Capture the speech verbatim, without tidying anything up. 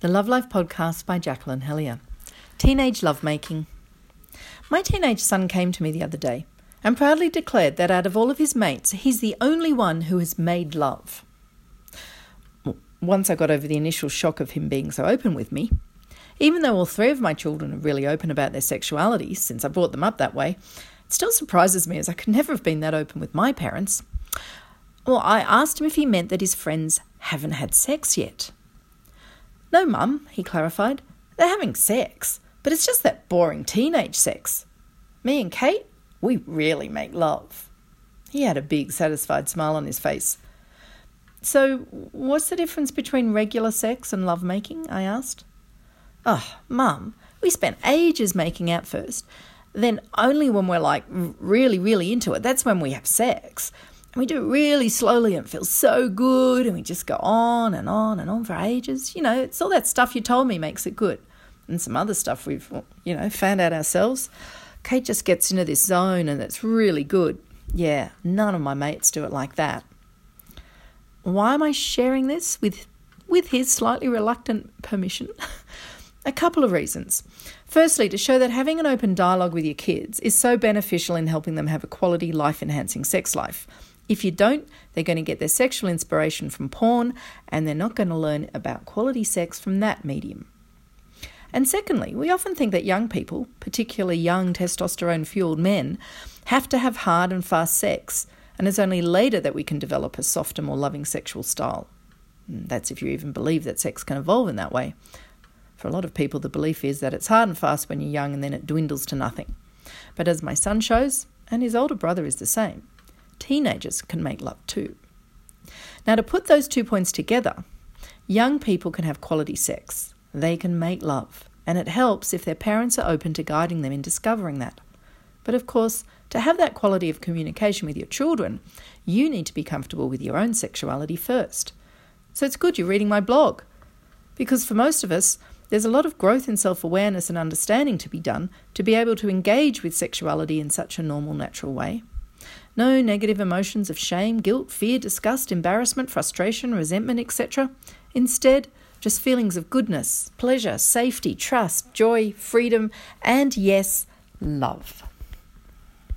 the Love Life podcast by Jacqueline Hellier. Teenage lovemaking. My teenage son came to me the other day and proudly declared that out of all of his mates, he's the only one who has made love. Once I got over the initial shock of him being so open with me, even though all three of my children are really open about their sexuality since I brought them up that way, it still surprises me as I could never have been that open with my parents. Well, I asked him if he meant that his friends haven't had sex yet. No, Mum, he clarified. They're having sex, but it's just that boring teenage sex. Me and Kate, we really make love. He had a big, satisfied smile on his face. So, what's the difference between regular sex and lovemaking? I asked. Oh, Mum, we spent ages making out first. Then only when we're like really, really into it, that's when we have sex. And we do it really slowly and it feels so good and we just go on and on and on for ages. You know, it's all that stuff you told me makes it good. And some other stuff we've, you know, found out ourselves. Kate just gets into this zone and it's really good. Yeah, none of my mates do it like that. Why am I sharing this with, with his slightly reluctant permission? A couple of reasons. Firstly, to show that having an open dialogue with your kids is so beneficial in helping them have a quality, life-enhancing sex life. If you don't, they're going to get their sexual inspiration from porn and they're not going to learn about quality sex from that medium. And secondly, we often think that young people, particularly young testosterone-fueled men, have to have hard and fast sex, and it's only later that we can develop a softer, more loving sexual style. That's if you even believe that sex can evolve in that way. For a lot of people, the belief is that it's hard and fast when you're young and then it dwindles to nothing. But as my son shows, and his older brother is the same, teenagers can make love too. Now, to put those two points together, young people can have quality sex. They can make love, and it helps if their parents are open to guiding them in discovering that. But of course, to have that quality of communication with your children, you need to be comfortable with your own sexuality first. So it's good you're reading my blog, because for most of us, there's a lot of growth in self-awareness and understanding to be done to be able to engage with sexuality in such a normal, natural way. No negative emotions of shame, guilt, fear, disgust, embarrassment, frustration, resentment, et cetera. Instead, just feelings of goodness, pleasure, safety, trust, joy, freedom, and yes, love.